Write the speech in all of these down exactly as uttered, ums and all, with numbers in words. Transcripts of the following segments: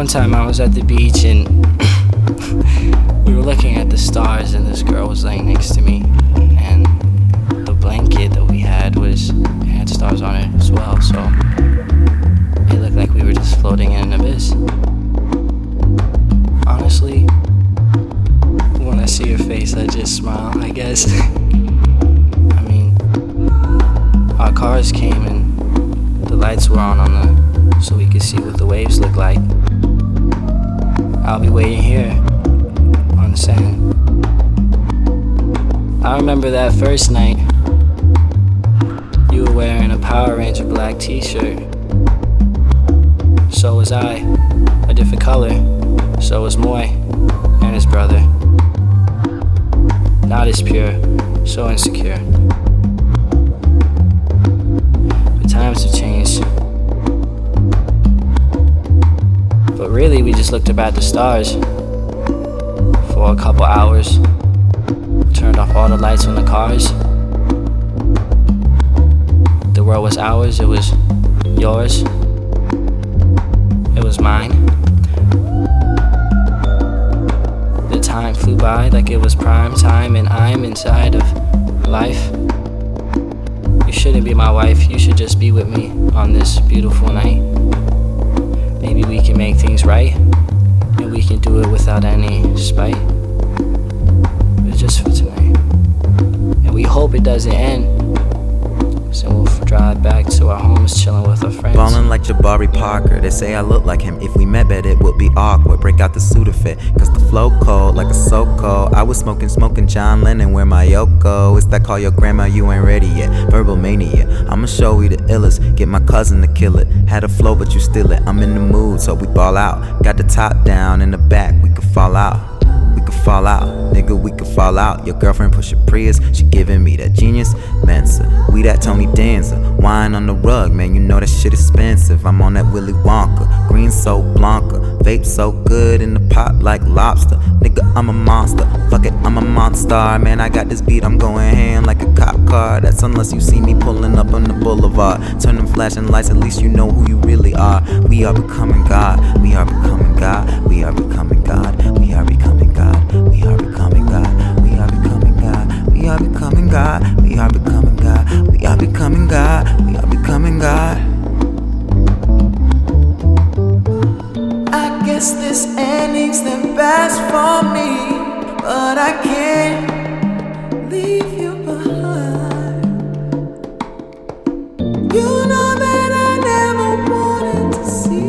One time I was at the beach and we were looking at the stars, and this girl was laying next to me, and the blanket that we had was it had stars on it as well, so it looked like we were just floating in an abyss. Honestly, when I see your face, I just smile, I guess. I mean, our cars came and the lights were on on the so we could see what the waves look like. I'll be waiting here on the sand. I remember that first night. You were wearing a Power Ranger black t-shirt. So was I, a different color. So was Moy and his brother. Not as pure, so insecure. But times have changed. But really, we just looked up at the stars for a couple hours. Turned off all the lights on the cars. The world was ours, it was yours, it was mine. The time flew by like it was prime time, and I'm inside of life. You shouldn't be my wife, you should just be with me on this beautiful night. Maybe we can make things right, and we can do it without any spite. But just for tonight. And we hope it doesn't end. So we'll drive back to our homes, chilling with our friends. Ballin' like Jabari Parker. They say I look like him. If we met, bet it would be awkward. Break out the Sudafed, cause the flow cold like a so cold. I was smoking, smoking John Lennon, where my Yoko. It's that call your grandma, you ain't ready yet. Verbal mania, I'ma show you the illest. Get my cousin to kill it. Had a flow, but you steal it. I'm in the mood, so we ball out. Got the top down in the back, we could fall out. We could fall out, nigga, we could fall out. Your girlfriend push a Prius, she giving me that genius Mensa. We that Tony Danza, wine on the rug, man, you know that shit expensive. I'm on that Willy Wonka, green so Blanca, vape so good in the pot like lobster. Nigga, I'm a monster, fuck it, I'm a monster. Man, I got this beat, I'm going hand like a cop car. That's unless you see me pulling up on the boulevard. Turn them flashing lights, at least you know who you really are. We are becoming God, we are becoming God, we are becoming God, we are becoming God. We are becoming God, we are becoming God, we are becoming God, we are becoming God, we are becoming God, we are becoming God. I guess this ending's the best for me, but I can't leave you behind. You know that I never wanted to see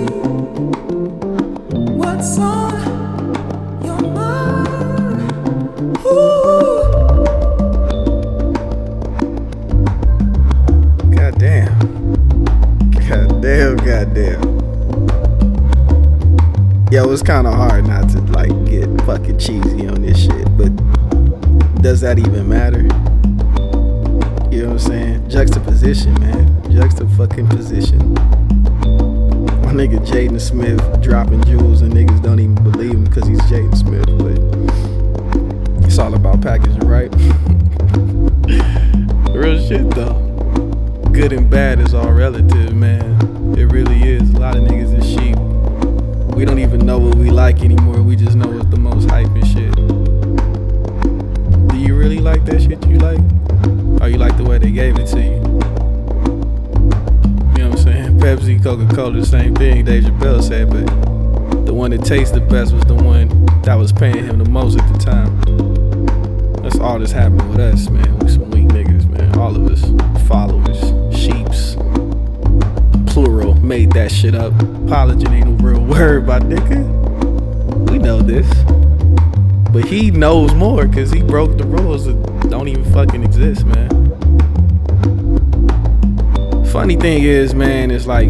what's on your mind. Ooh. Goddamn. Goddamn, goddamn. Yo, it's kinda hard not to like get fucking cheesy on this shit, but does that even matter? You know what I'm saying? Juxtaposition, man. Juxtafucking position. My nigga Jaden Smith dropping jewels and niggas don't even believe him because he's Jaden Smith, but it's all about packaging, right? Real shit though. Good and bad is all relative, man. It really is. A lot of niggas is sheep. We don't even know what we like anymore. We just know what's the most hype and shit. Do you really like that shit you like? Or you like the way they gave it to you? You know what I'm saying? Pepsi, Coca-Cola, the same thing Dave Chappelle said, but the one that tastes the best was the one that was paying him the most at the time. That's all that's happening with us, man. We some weak niggas, man. All of us. Followers, sheeps. Plural, made that shit up. Apology ain't a real word, my nigga. We know this. But he knows more because he broke the rules that don't even fucking exist, man. Funny thing is, man, it's like,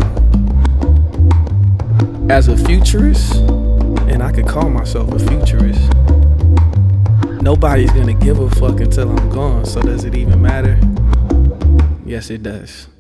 as a futurist, and I could call myself a futurist, nobody's gonna give a fuck until I'm gone, so does it even matter? Yes, it does.